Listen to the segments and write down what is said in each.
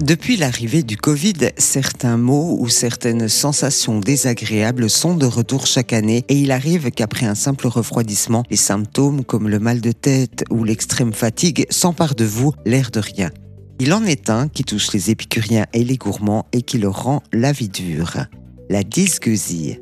Depuis l'arrivée du Covid, certains maux ou certaines sensations désagréables sont de retour chaque année et il arrive qu'après un simple refroidissement, les symptômes comme le mal de tête ou l'extrême fatigue s'emparent de vous, l'air de rien. Il en est un qui touche les épicuriens et les gourmands et qui leur rend la vie dure. La dysgeusie.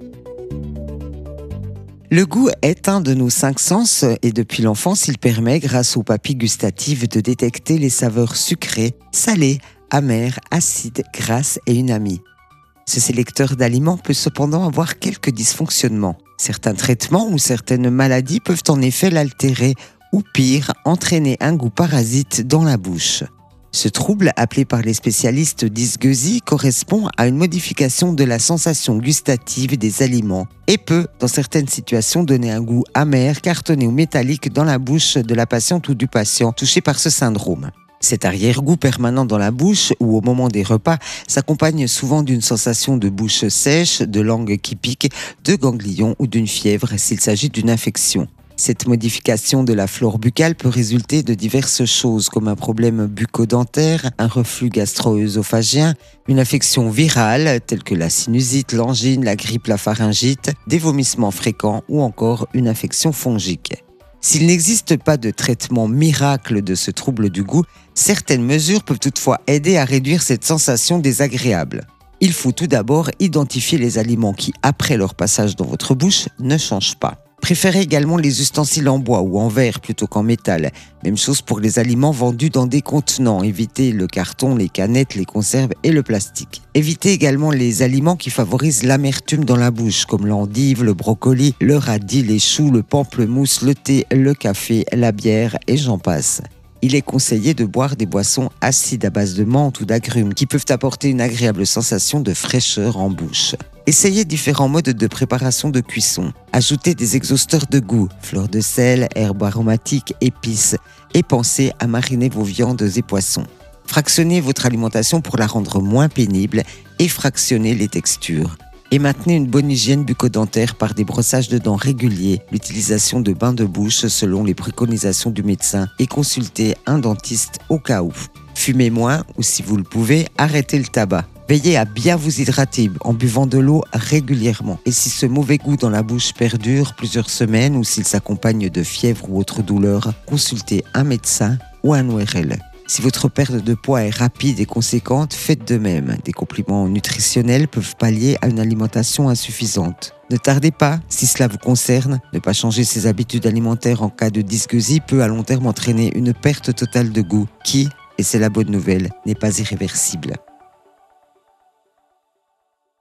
Le goût est un de nos 5 sens et depuis l'enfance, il permet, grâce aux papilles gustatives, de détecter les saveurs sucrées, salées, amères, acides, grasses et umami. Ce sélecteur d'aliments peut cependant avoir quelques dysfonctionnements. Certains traitements ou certaines maladies peuvent en effet l'altérer ou pire, entraîner un goût parasite dans la bouche. Ce trouble, appelé par les spécialistes dysgeusie, correspond à une modification de la sensation gustative des aliments et peut, dans certaines situations, donner un goût amer, cartonné ou métallique dans la bouche de la patiente ou du patient touché par ce syndrome. Cet arrière-goût permanent dans la bouche ou au moment des repas s'accompagne souvent d'une sensation de bouche sèche, de langue qui pique, de ganglions ou d'une fièvre s'il s'agit d'une infection. Cette modification de la flore buccale peut résulter de diverses choses comme un problème bucco-dentaire, un reflux gastro-œsophagien, une infection virale telle que la sinusite, l'angine, la grippe, la pharyngite, des vomissements fréquents ou encore une infection fongique. S'il n'existe pas de traitement miracle de ce trouble du goût, certaines mesures peuvent toutefois aider à réduire cette sensation désagréable. Il faut tout d'abord identifier les aliments qui, après leur passage dans votre bouche, ne changent pas. Préférez également les ustensiles en bois ou en verre plutôt qu'en métal. Même chose pour les aliments vendus dans des contenants. Évitez le carton, les canettes, les conserves et le plastique. Évitez également les aliments qui favorisent l'amertume dans la bouche, comme l'endive, le brocoli, le radis, les choux, le pamplemousse, le thé, le café, la bière et j'en passe. Il est conseillé de boire des boissons acides à base de menthe ou d'agrumes qui peuvent apporter une agréable sensation de fraîcheur en bouche. Essayez différents modes de préparation de cuisson. Ajoutez des exhausteurs de goût, fleurs de sel, herbes aromatiques, épices et pensez à mariner vos viandes et poissons. Fractionnez votre alimentation pour la rendre moins pénible et fractionnez les textures. Et maintenez une bonne hygiène bucco-dentaire par des brossages de dents réguliers, l'utilisation de bains de bouche selon les préconisations du médecin et consultez un dentiste au cas où. Fumez moins ou si vous le pouvez, arrêtez le tabac. Veillez à bien vous hydrater en buvant de l'eau régulièrement. Et si ce mauvais goût dans la bouche perdure plusieurs semaines ou s'il s'accompagne de fièvre ou autre douleur, consultez un médecin ou un ORL. Si votre perte de poids est rapide et conséquente, faites de même. Des compléments nutritionnels peuvent pallier à une alimentation insuffisante. Ne tardez pas, si cela vous concerne, ne pas changer ses habitudes alimentaires en cas de dysgeusie peut à long terme entraîner une perte totale de goût qui, et c'est la bonne nouvelle, n'est pas irréversible.